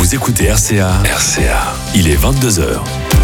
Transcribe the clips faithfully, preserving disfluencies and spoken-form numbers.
Vous écoutez R C A. R C A. Il est vingt-deux heures.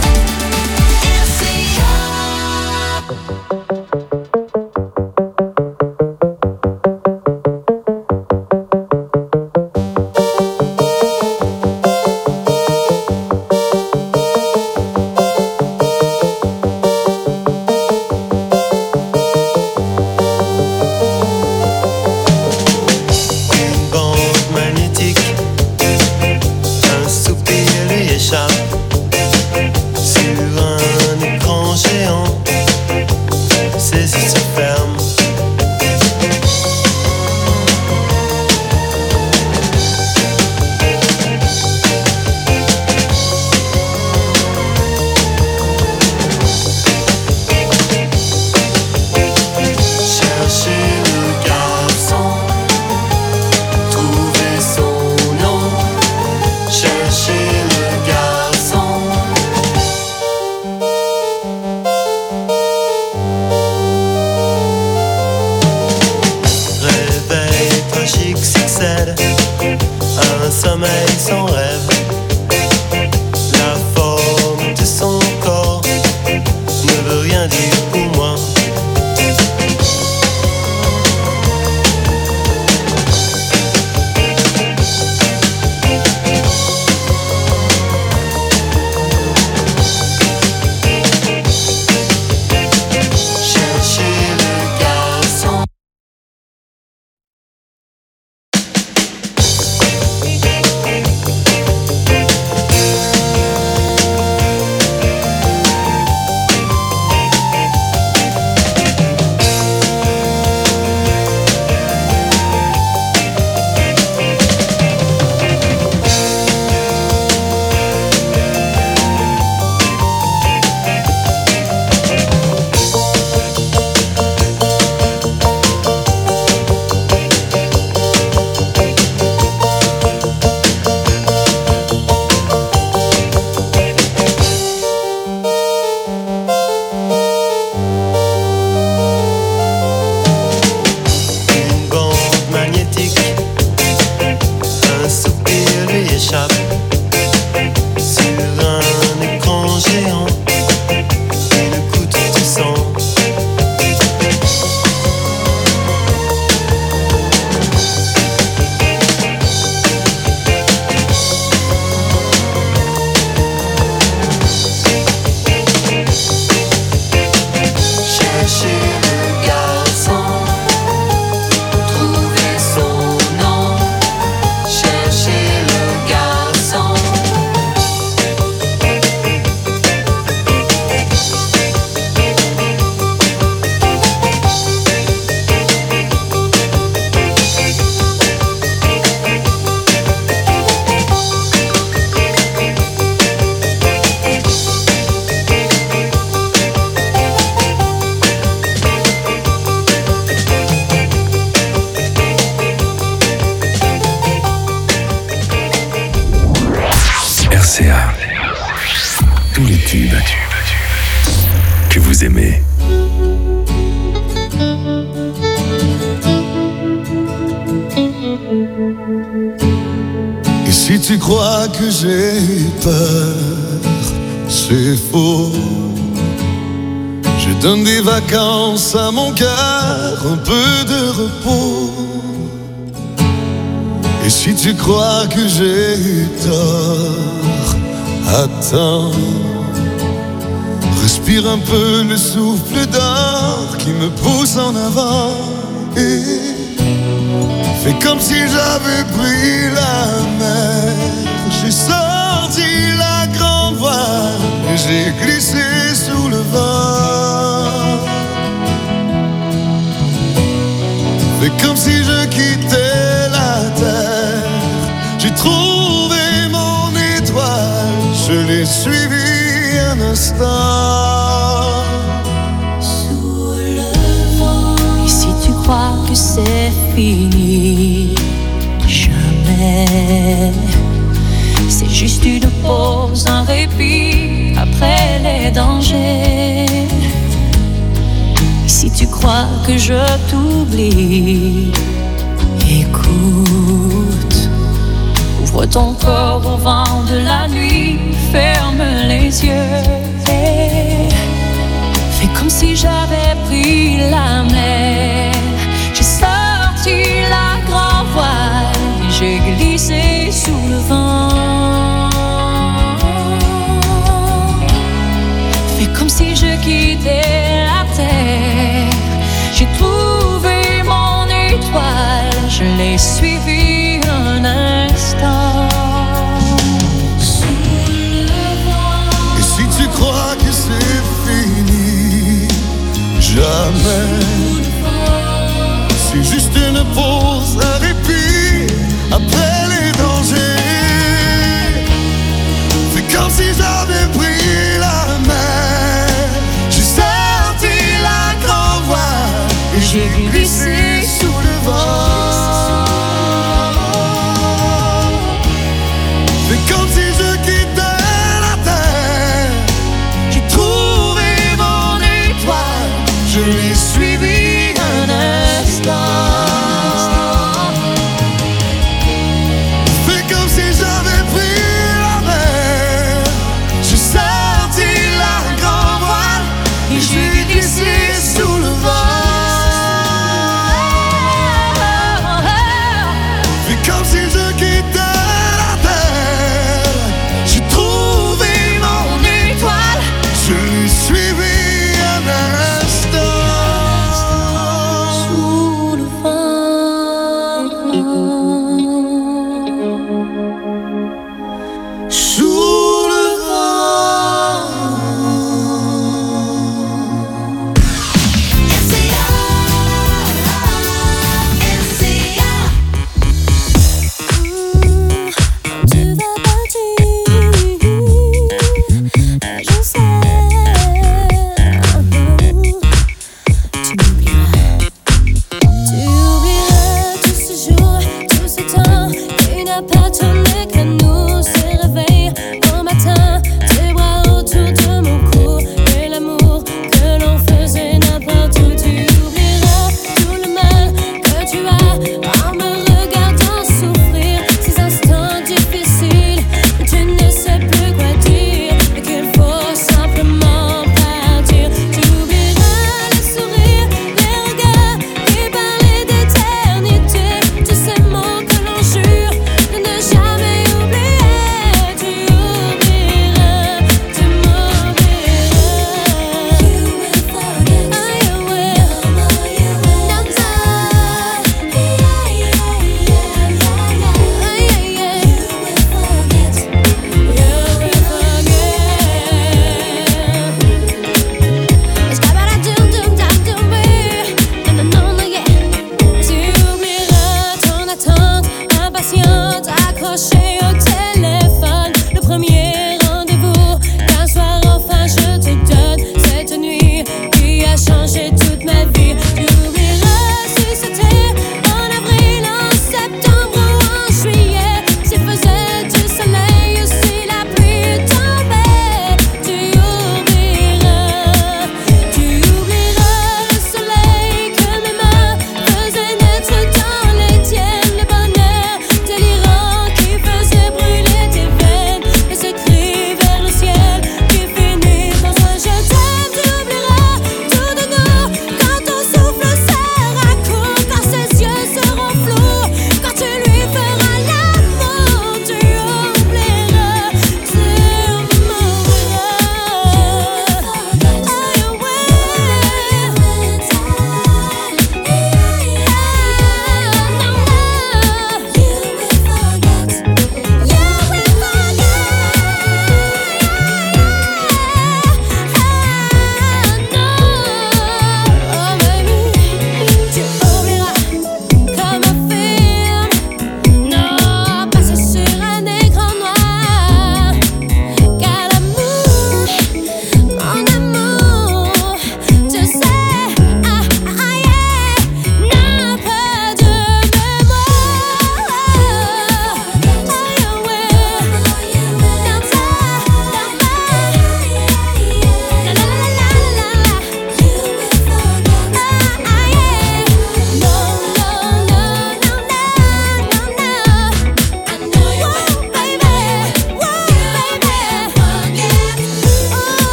Que vous aimez. Et si tu crois que j'ai peur, c'est faux. Je donne des vacances à mon cœur, un peu de repos. Et si tu crois que j'ai tort, attends. Respire un peu le souffle d'or qui me pousse en avant et fais comme si j'avais pris la mer. J'ai sorti la grande voile et j'ai glissé sous le vent. Fais comme si je quittais la terre. J'ai trouvé mon étoile, je l'ai suivi un instant. Sous le vent. Et si tu crois que c'est fini, jamais. C'est juste une pause, un répit après les dangers. Et si tu crois que je t'oublie, écoute. Ouvre ton corps au vent de la nuit, ferme les yeux et fais comme si j'avais pris la mer. J'ai sorti la grand voile et j'ai glissé sous le vent. Fais comme si je quittais la terre. J'ai trouvé mon étoile, je l'ai suivie un instant. Et si tu crois que c'est fini, jamais. C'est juste une pause, un répit après les dangers. C'est comme si j'avais pris la mer. J'ai sorti la grand voile et j'ai glissé sous le vent. C'est comme si je quittais la terre. J'ai trouvé mon étoile, je l'ai suivi un instant.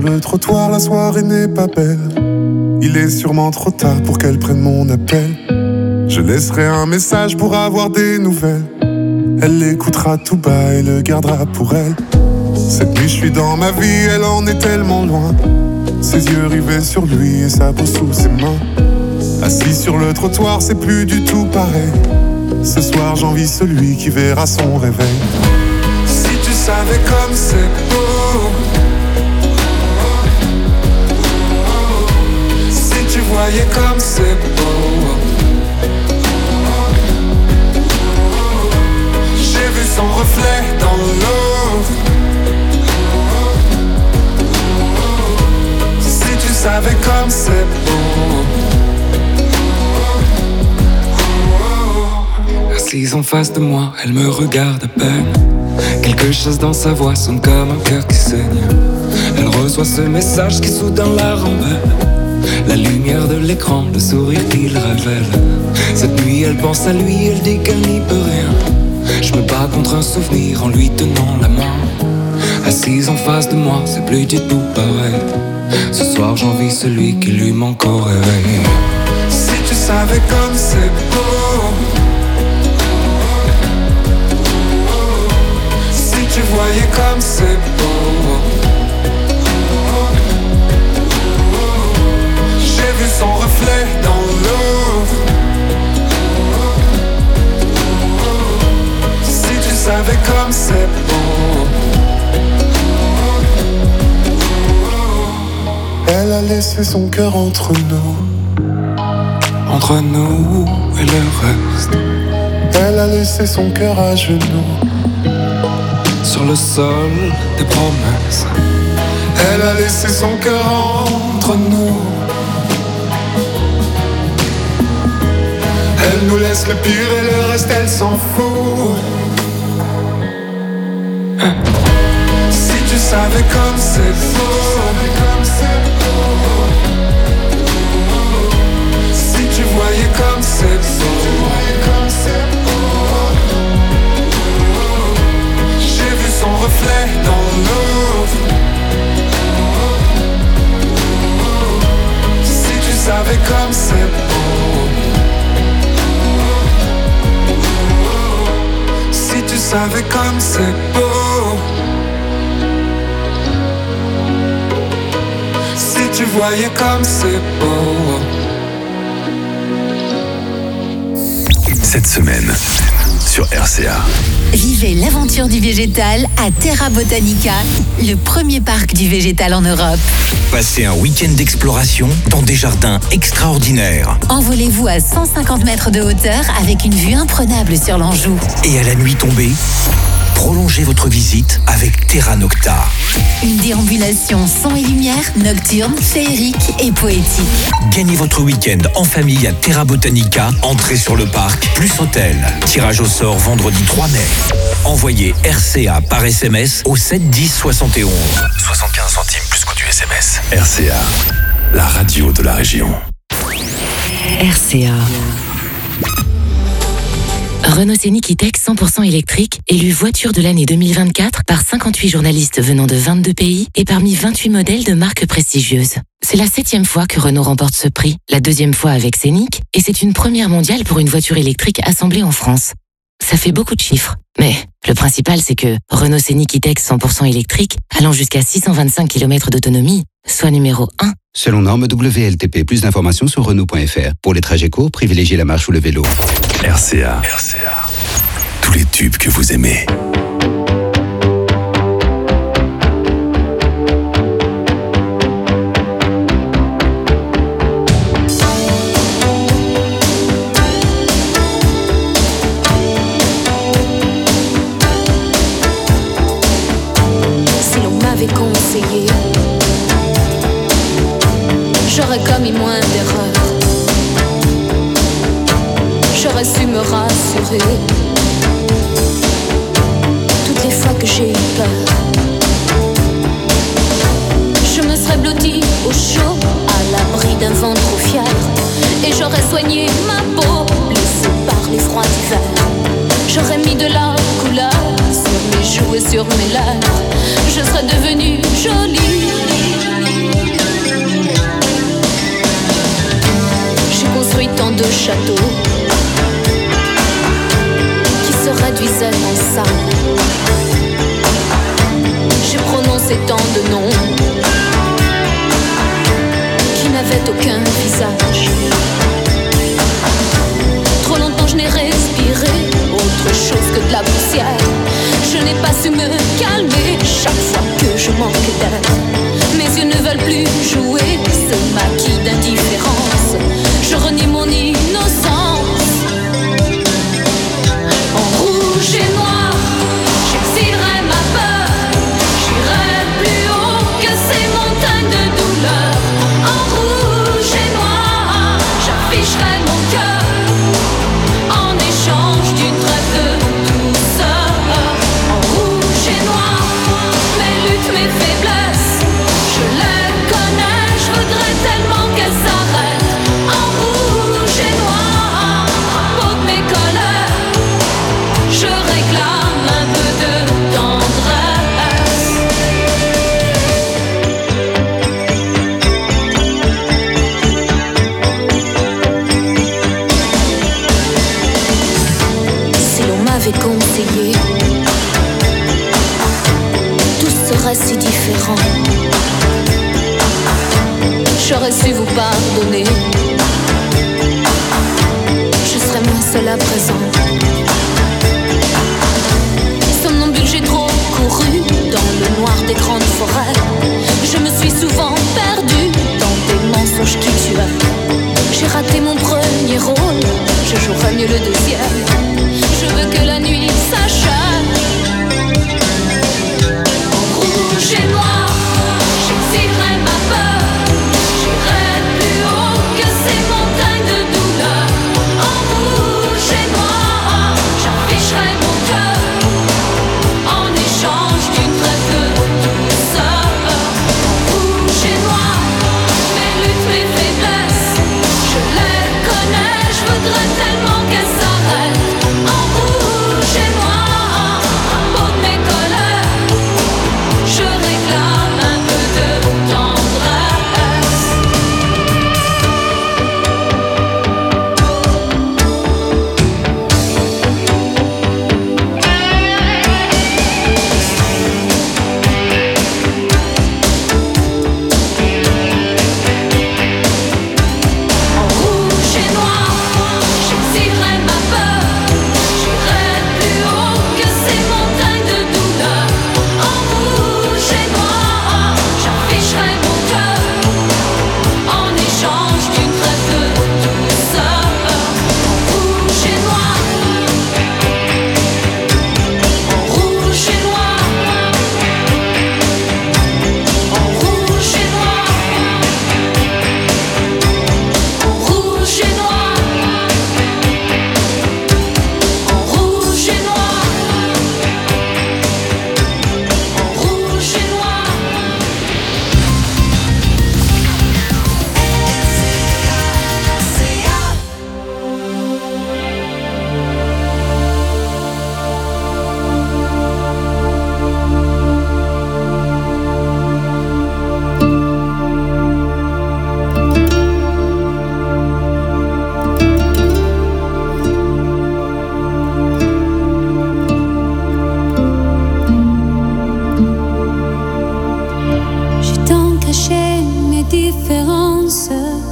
le trottoir, la soirée n'est pas belle. Il est sûrement trop tard pour qu'elle prenne mon appel. Je laisserai un message pour avoir des nouvelles. Elle l'écoutera tout bas et le gardera pour elle. Cette nuit je suis dans ma vie, elle en est tellement loin. Ses yeux rivés sur lui et sa peau sous ses mains. Assis sur le trottoir, c'est plus du tout pareil. Ce soir j'envie celui qui verra son réveil. Si tu savais comme c'est beau, si tu voyais comme c'est beau. J'ai vu son reflet dans l'eau. Si tu savais comme c'est beau. Assise en face de moi, elle me regarde à peine. Quelque chose dans sa voix sonne comme un cœur qui saigne. Elle reçoit ce message qui soudain la rembelle. La lumière de l'écran, le sourire qu'il révèle. Cette nuit elle pense à lui, elle dit qu'elle n'y peut rien. Je me bats contre un souvenir en lui tenant la main. Assise en face de moi, c'est plus du tout pareil. Ce soir j'envie celui qui lui manque au réveil. Si tu savais comme c'est beau, si tu voyais comme c'est beau. J'ai vu son reflet dans l'eau. Si tu savais comme c'est beau. Elle a laissé son cœur entre nous, entre nous et le reste. Elle a laissé son cœur à genoux, sur le sol des promesses. Elle a laissé son cœur entre nous. Elle nous laisse le pire et le reste elle s'en fout. Si tu savais comme c'est beau. Si tu voyais comme c'est beau. J'ai vu son reflet dans l'eau. Si tu savais comme c'est beau. Si tu savais comme c'est beau. Si tu voyais comme c'est beau. Cette semaine, sur R C A. Vivez l'aventure du végétal à Terra Botanica, le premier parc du végétal en Europe. Passez un week-end d'exploration dans des jardins extraordinaires. Envolez-vous à cent cinquante mètres de hauteur avec une vue imprenable sur l'Anjou. Et à la nuit tombée, prolongez votre visite avec Terra Nocta. Une déambulation son et lumière, nocturne, féerique et poétique. Gagnez votre week-end en famille à Terra Botanica, entrée sur le parc, plus hôtel. Tirage au sort vendredi trois mai. Envoyez R C A par S M S au sept dix soixante et onze. soixante-quinze centimes plus coût du S M S. R C A, la radio de la région. R C A. Renault Scénic E-Tech cent pour cent électrique, élu voiture de l'année deux mille vingt-quatre par cinquante-huit journalistes venant de vingt-deux pays et parmi vingt-huit modèles de marques prestigieuses. C'est la septième fois que Renault remporte ce prix, la deuxième fois avec Scénic, et c'est une première mondiale pour une voiture électrique assemblée en France. Ça fait beaucoup de chiffres, mais le principal c'est que Renault Scénic E-Tech cent pour cent électrique, allant jusqu'à six cent vingt-cinq kilomètres d'autonomie, soit numéro un. Selon norme W L T P, plus d'informations sur Renault point F R. Pour les trajets courts, privilégiez la marche ou le vélo. R C A. R C A. Tous les tubes que vous aimez. Si l'on m'avait conseillé, j'aurais commis moins d'erreurs. J'aurais su me rassurer. Toutes les fois que j'ai eu peur, je me serais blottie au chaud, à l'abri d'un vent trop fier. Et j'aurais soigné ma peau, blessée par les froids d'hiver. J'aurais mis de la couleur sur mes joues et sur mes lèvres. Je serais devenue jolie. de châteaux qui se réduisaient en sable. J'ai prononcé tant de noms qui n'avaient aucun visage. Trop longtemps je n'ai respiré autre chose que de la poussière. Je n'ai pas su me calmer chaque fois que je manque d'air. Mes yeux ne veulent plus jouer ce maquis d'indifférence. Je renie mon innocence. En rouge et noir, j'exilerai ma peur. J'irai plus haut que ces montagnes de douleur. En rouge et noir, j'afficherai mon cœur en échange d'une trêve de douceur. En rouge et noir, mes luttes, mes faiblesses, je les connais, je voudrais tellement qu'elles s'arrêtent. En rouge et noir, drapeau de mes colères, je réclame un peu de tendresse. Si l'on m'avait conseillé, tout serait si différent. J'aurais su vous pardonner. Je serais moins seule à présent. Somnambule, j'ai trop couru dans le noir des grandes forêts. Je me suis souvent perdue dans des mensonges qui tuaient. J'ai raté mon premier rôle, je jouerai mieux le deuxième. Je veux que la nuit s'achève. En rouge et noir, j'exilerai ma peur. J'irai plus haut que ces montagnes de douleur. En rouge et noir, j'afficherai mon cœur en échange d'une trêve de douceur. En rouge et noir, mes luttes, mes faiblesses, je les connais, je voudrais tellement qu'elles s'arrêtent. En rouge et noir, drapeau de mes colères, je réclame un peu de tendresse. En rouge et noir, j'exilerai ma peur. J'irai plus haut que ces montagnes de douleur. En rouge et noir, j'afficherai mon cœur en échange d'une trêve de douceur. En rouge et noir, en rouge et noir, en rouge et noir, en rouge et noir, en rouge et noir, en rouge et noir. J'ai tant caché mes différences,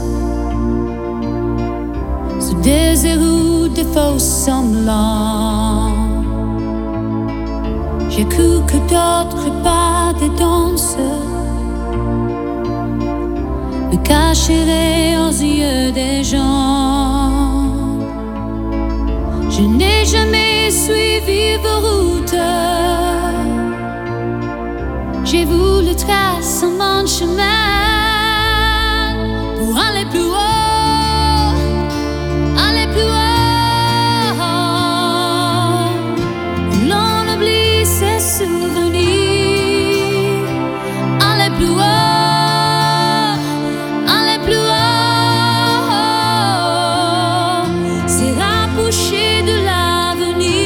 ce désir ou des faux semblants. J'ai cru que d'autres pas des danses me cacheraient aux yeux des gens. Je n'ai jamais suivi vos routes. J'ai voulu tracer mon chemin pour aller plus haut, aller plus haut. L'on oublie ses souvenirs. Aller plus haut, aller plus haut. C'est rapprocher de l'avenir.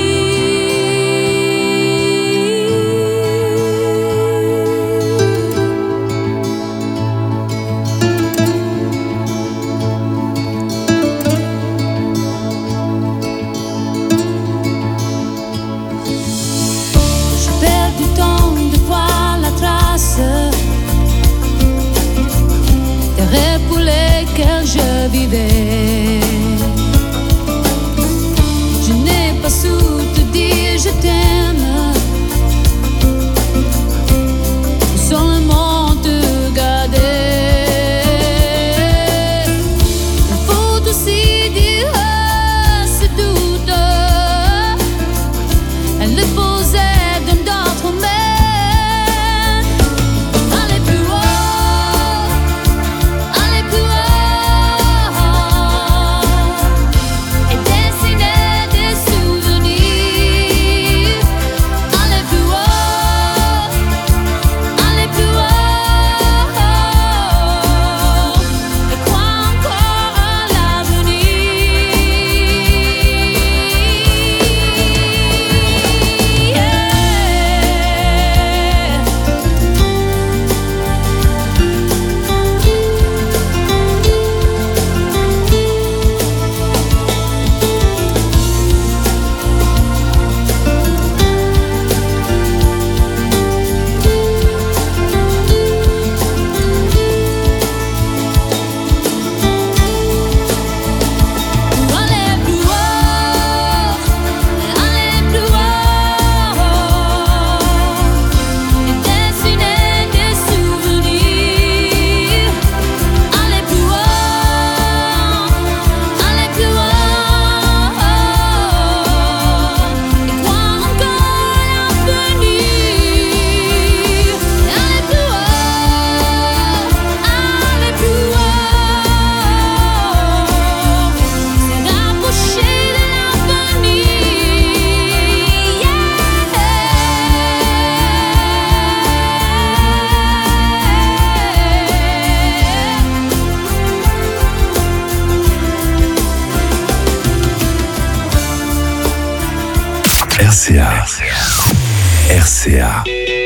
C A. R C A.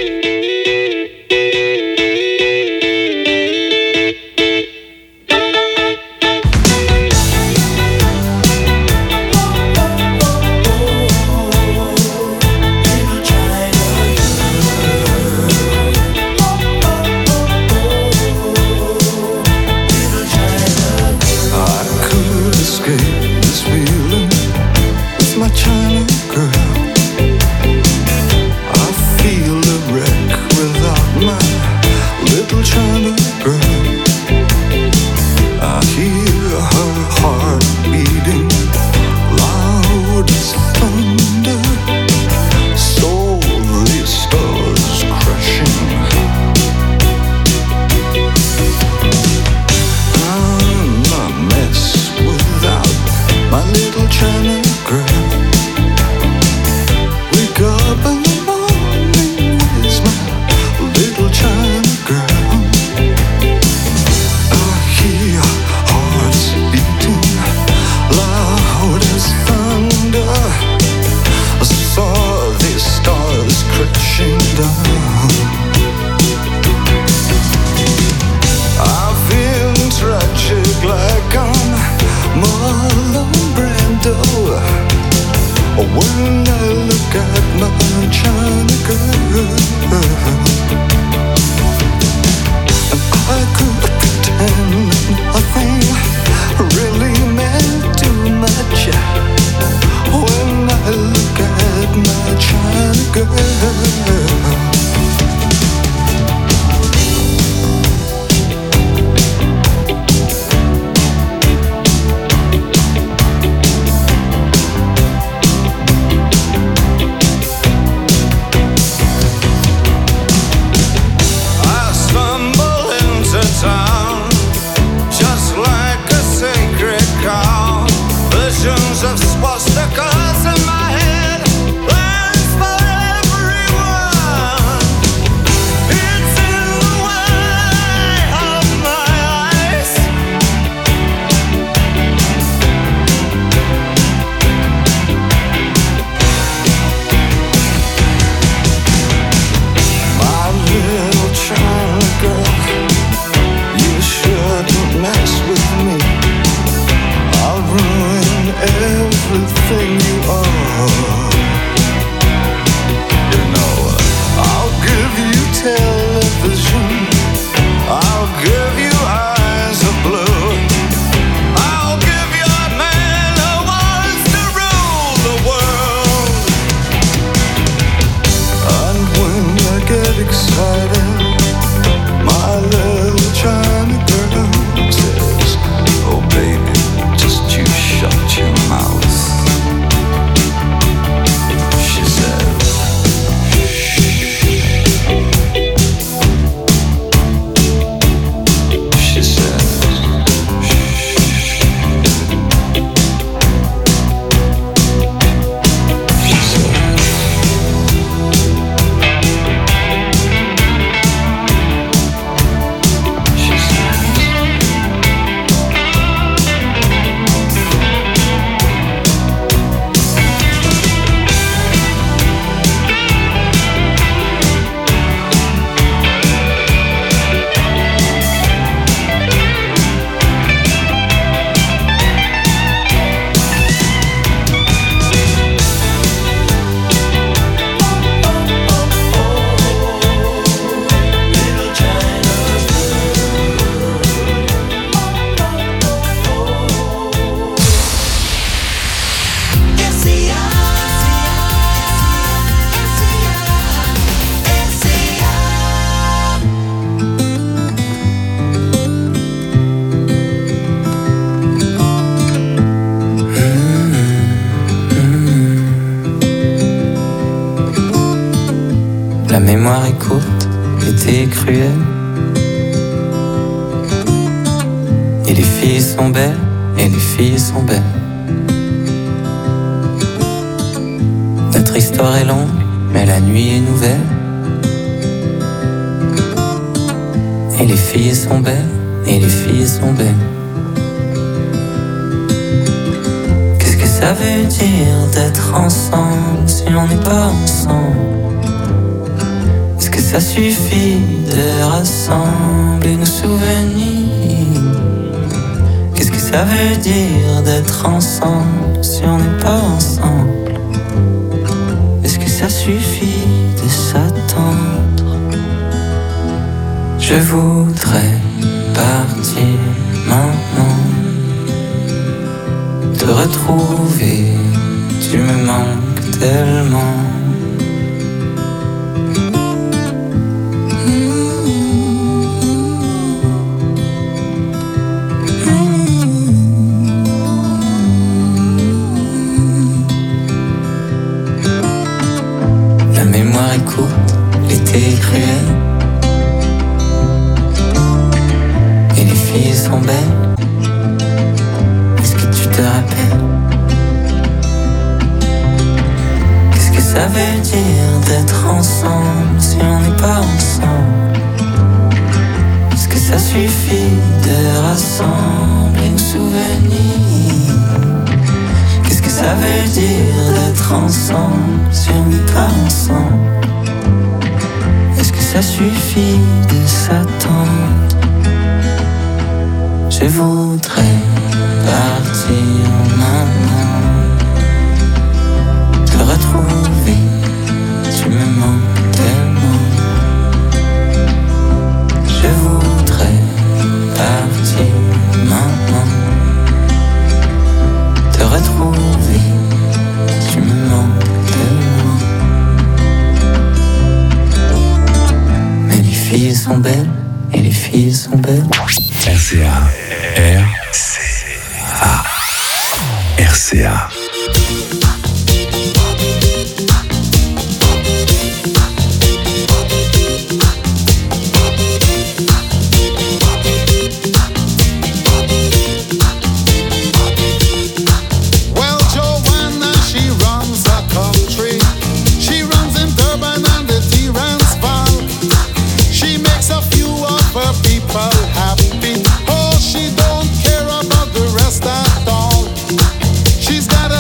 La mémoire est courte, l'été est cruel. Et les filles sont belles, et les filles sont belles. Notre histoire est longue, mais la nuit est nouvelle. Et les filles sont belles, et les filles sont belles. Qu'est-ce que ça veut dire d'être ensemble si on n'est pas ensemble? Est-ce que ça suffit de rassembler nos souvenirs? Qu'est-ce que ça veut dire d'être ensemble si on n'est pas ensemble? Est-ce que ça suffit de s'attendre? Je voudrais partir maintenant, te retrouver, tu me manques tellement. La mémoire est courte, l'été est cruel, et les filles sont belles. Est-ce que tu te rappelles? Qu'est-ce que ça veut dire d'être ensemble si on n'est pas ensemble? Est-ce que ça suffit de rassembler nos souvenirs? Qu'est-ce que ça veut dire d'être ensemble si on n'est pas ensemble? Est-ce que ça suffit de s'attendre? Je voudrais partir maintenant, te retrouver, tu me manques tellement. Je voudrais partir maintenant, te retrouver, tu me manques tellement. Mais les filles sont belles, et les filles sont belles. R C A. R C A. R C A. Well, Joanna, she runs a country. She runs in Durban and the Transvaal. She makes a few of her people happy. Oh, she don't care about the rest at all. She's got a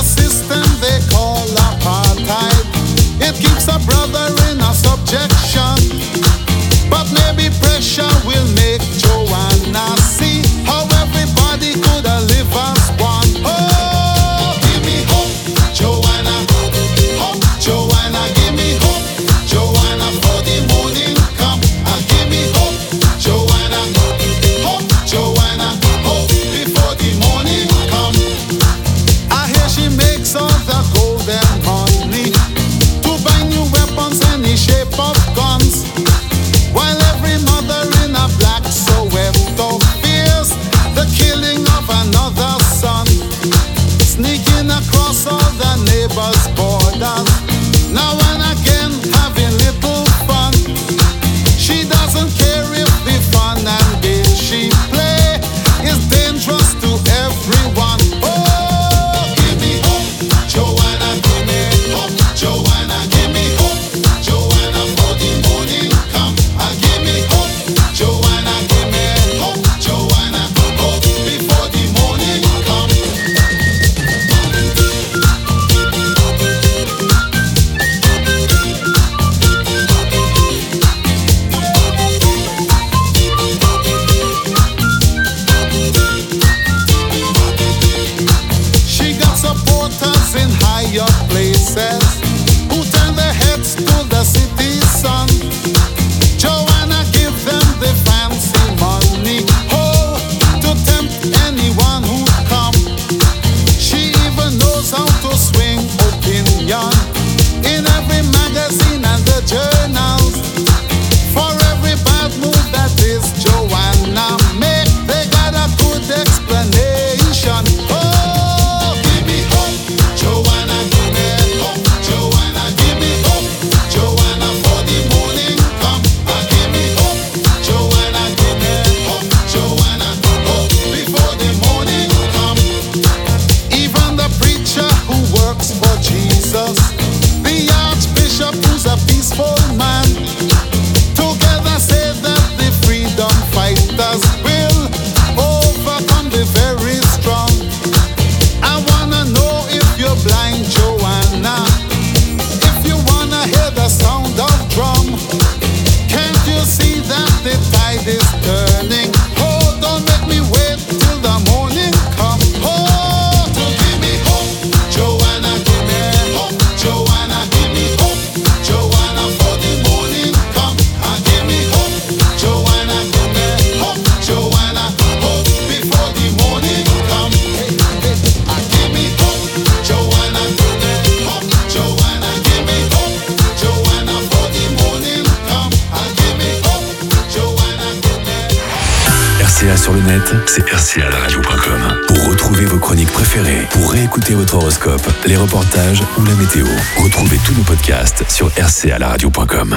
A sur le net, c'est r c a la radio point com. Pour retrouver vos chroniques préférées, pour réécouter votre horoscope, les reportages ou la météo, retrouvez tous nos podcasts sur r c a la radio point com.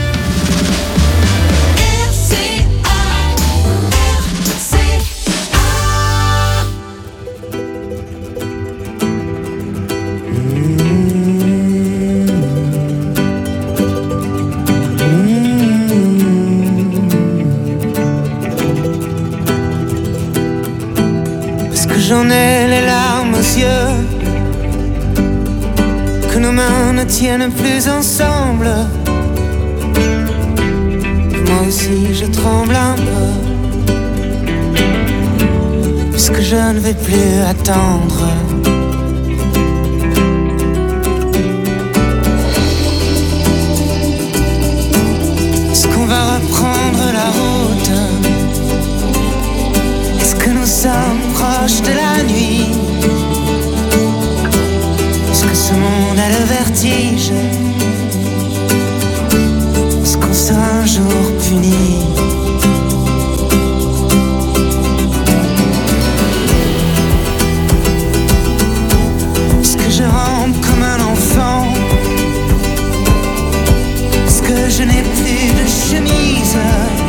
J'en ai les larmes aux yeux, que nos mains ne tiennent plus ensemble. Moi aussi je tremble un peu, puisque je ne vais plus attendre. Est-ce qu'on va reprendre la route? Est-ce que nous sommes proches de la nuit? Est-ce que ce monde a le vertige? Est-ce qu'on sera un jour puni? Est-ce que je rampe comme un enfant? Est-ce que je n'ai plus de chemise?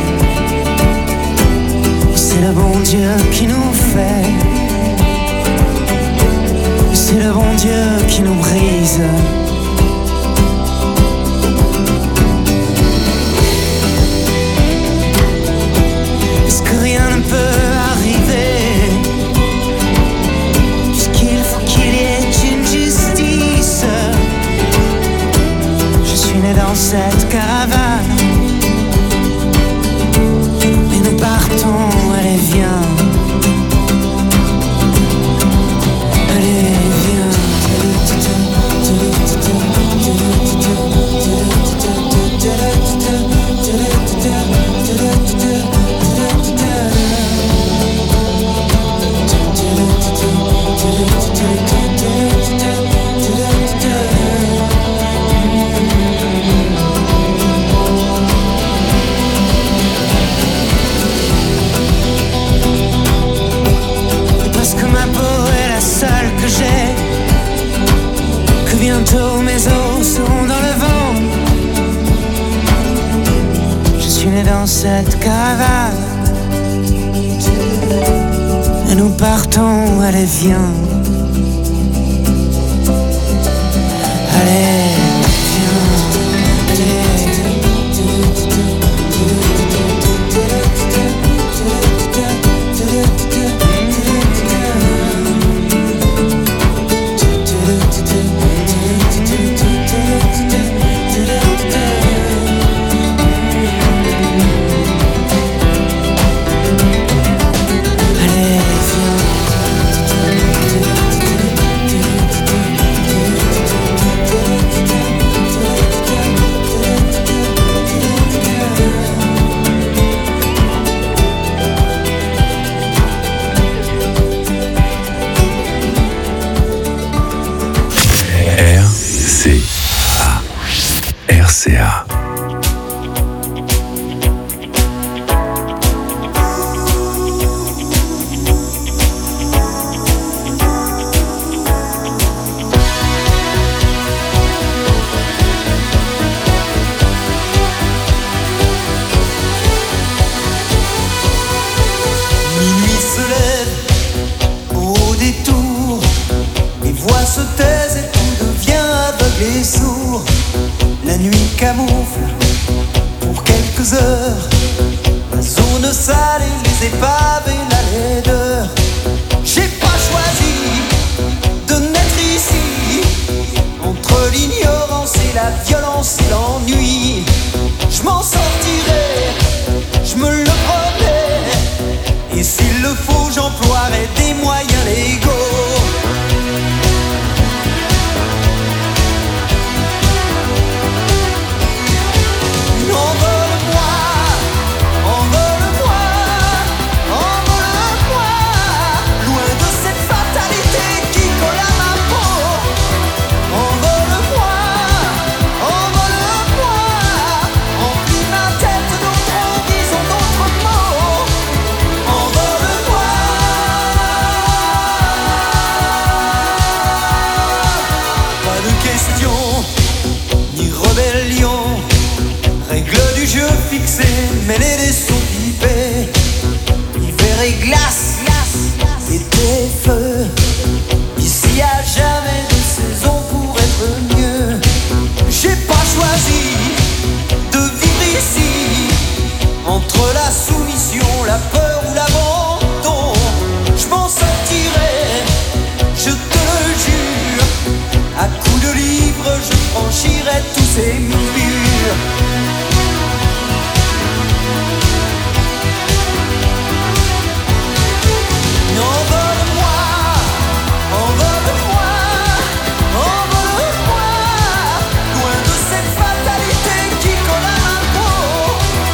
C'est le bon Dieu qui nous fait, c'est le bon Dieu qui nous brise. Est-ce que rien ne peut arriver, puisqu'il faut qu'il y ait une justice? Je suis né dans cette caravane, et nous partons. Allez viens, allez viens. Que bientôt mes os seront dans le vent. Je suis né dans cette caravane, et nous partons, allez viens. Allez Envole-moi, envole-moi, fixé, mêler des sons pipés, hiver et glace, été feu. Ici y a jamais de saison pour être mieux. J'ai pas choisi de vivre ici, entre la soumission, la peur ou l'abandon. Je m'en sortirai, je te le jure. À coups de livres, je franchirai tous ces murs. Envole-moi, envole-moi, envole-moi, loin de cette fatalité qui colle à ma peau.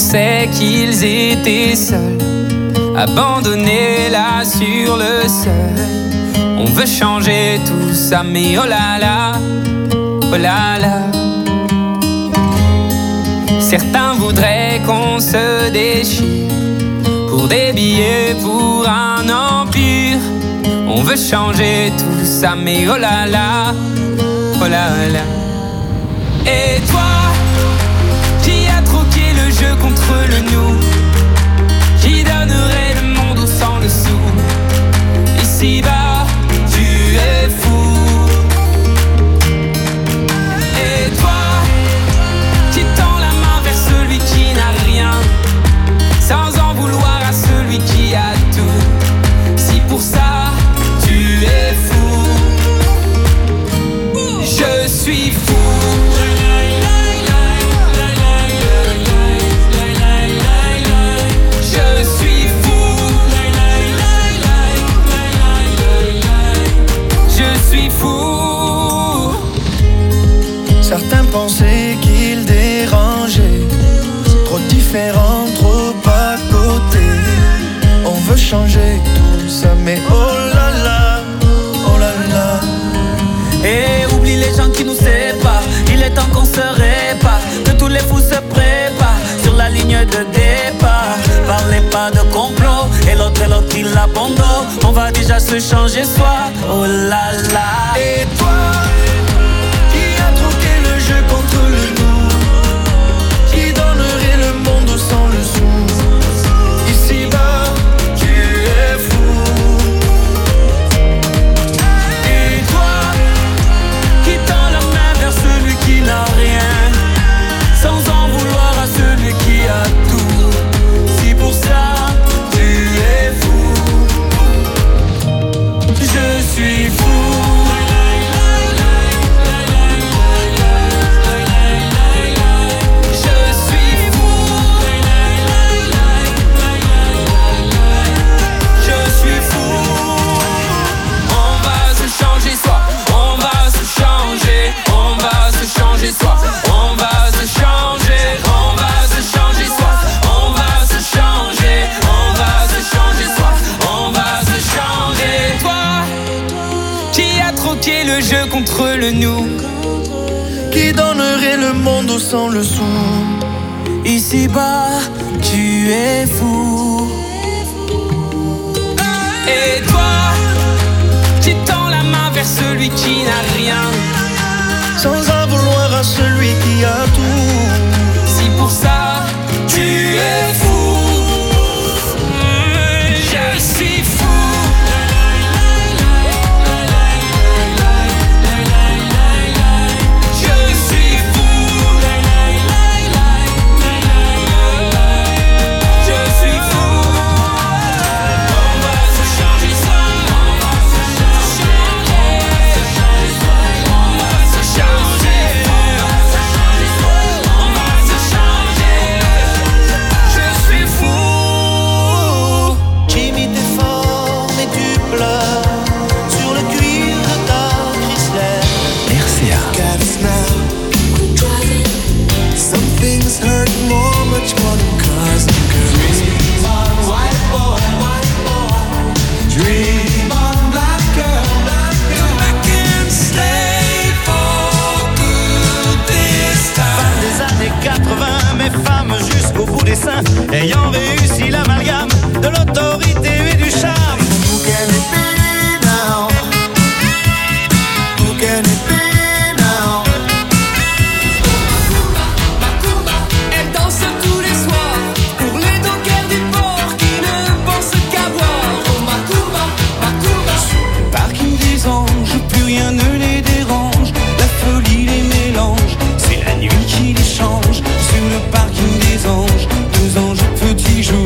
pensaient qu'ils étaient seuls, abandonnés là sur le seuil. On veut changer tout ça, mais oh là là, oh là là. Certains voudraient qu'on se déchire pour des billets, pour un empire. On veut changer tout ça, mais oh là là, oh là là. Et toi, qui a troqué le jeu contre le nous, qui donnerait le monde au sang dessous. Ici-bas, tu es fou. Et toi, qui tend la main vers celui qui n'a rien, sans en vouloir à celui qui a tout. Si pour ça, tu es fou, je suis fou. Certains pensaient qu'ils dérangeaient, trop différents, trop à côté. On veut changer tout ça, mais oh là là, oh là là. Et oublie les gens qui nous séparent, il est temps qu'on se répare, que tous les fous se préparent sur la ligne de départ. Parlez pas de complot, et l'autre et l'autre il abandonne. On va déjà se changer soi, oh là là. Et toi, contre le nous, qui donnerait le monde sans le sou. Ici-bas, tu es fou. Et toi, qui tend la main vers celui qui n'a rien, sans en vouloir à celui qui a tout. Si pour ça, tu es fou, je suis fou. On va se changer, on va se changer soi. On va se changer, on va se changer soi. On va se changer. Toi, qui a troqué le jeu contre le nous, qui donnerait le monde sans le sou. Ici-bas, tu es fou. Et toi, qui tend la main vers celui qui n'a rien, sans en vouloir à celui qui a tout. Si pour ça, tu es fou, je suis fou. Je suis fou. Je suis fou. On va se changer soi. On va se changer. On va se changer. On va se changer. Je suis fou. Jimmy t'es fort mais tu pleures sur le cuir de ta Chrysler. R C A. Got us now. Some things hurt more, much more than cars and girls. Dream on white boy, white boy. Dream on black girl, black girl. I can't stay for good this time. Fin des années quatre-vingts, mes femmes jusqu'au bout des seins, ayant réussi l'amalgame de l'autorité et du charme. Who can it be now? Who can it be now? Elle danse tous les soirs pour les dockers du port qui ne pensent qu'à boire. Oh Macumba, Macumba. Parking des anges, plus rien ne les dérange. La folie les mélange, c'est la nuit qui les change. Sur le parking des anges, deux anges petits jouent.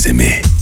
aimer.